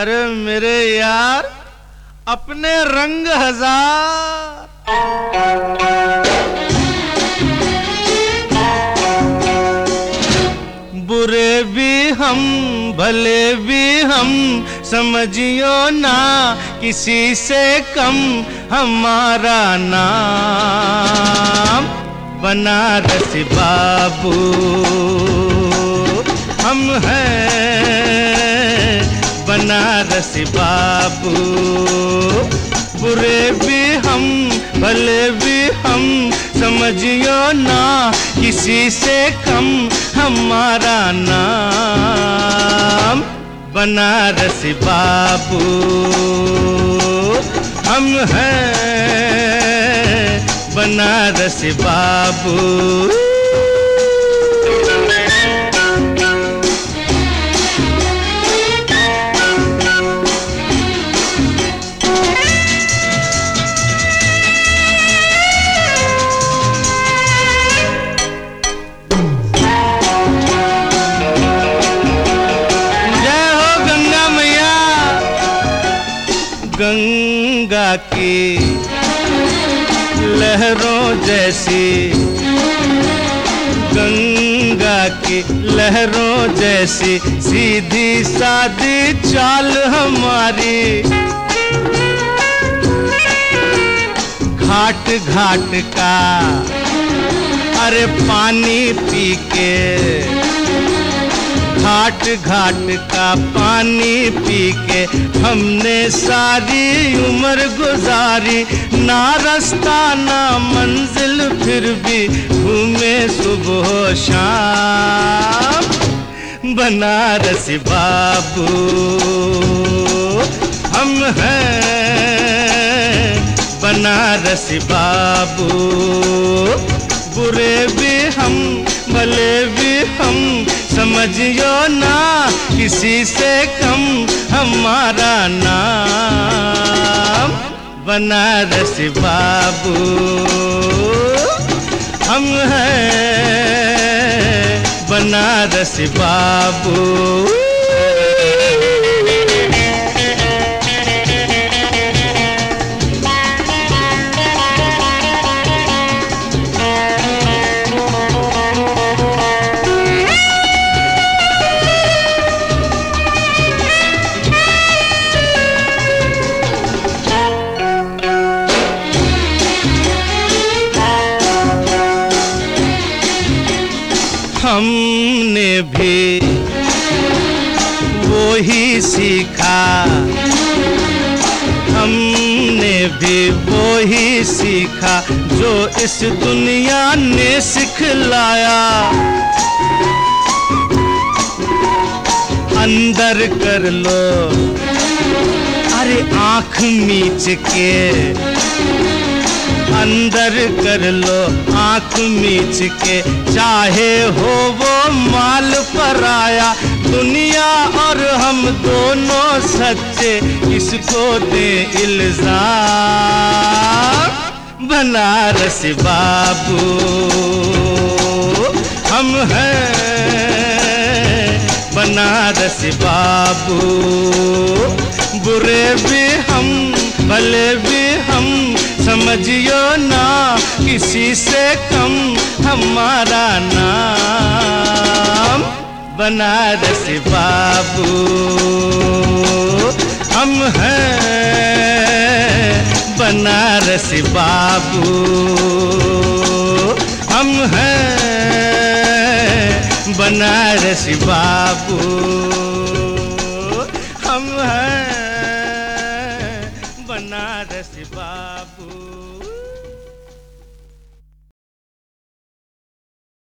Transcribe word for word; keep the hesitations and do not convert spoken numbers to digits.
अरे मेरे यार अपने रंग हजार, बुरे भी हम भले भी हम, समझियो ना किसी से कम हमारा नाम बनारस बाबू हम हैं बनारस बाबू। बुरे भी हम भले भी हम, समझियो ना किसी से कम हमारा नाम बनारस बाबू हम हैं बनारस बाबू। गंगा की लहरों जैसी, गंगा की लहरों जैसी सीधी सादी चाल हमारी। घाट घाट का अरे पानी पी के, घाट घाट का पानी पी के हमने सारी उम्र गुजारी। ना रास्ता ना मंजिल फिर भी घूमे सुबह शाम बनारस बाबू हम हैं बनारस बाबू। बुरे भी हम भले भी हम, समझियो ना किसी से कम हमारा नाम बनारस बाबू हम हैं बनारस बाबू। हमने भी वो ही सीखा, हमने भी वो ही सीखा जो इस दुनिया ने सिखलाया। अंदर कर लो अरे आँख मीच के, अंदर कर लो आँख मीच के, चाहे हो वो माल पराया। दुनिया और हम दोनों सच्चे, इसको दे इल्जाम बनारस बाबू हम हैं बनारस बाबू। बुरे भी हम भले भी हम, समझियो ना किसी से कम हमारा नाम बनारस बाबू हम हैं बनारस बाबू हम हैं बनारस बाबू हम हैं बनारस बाबू।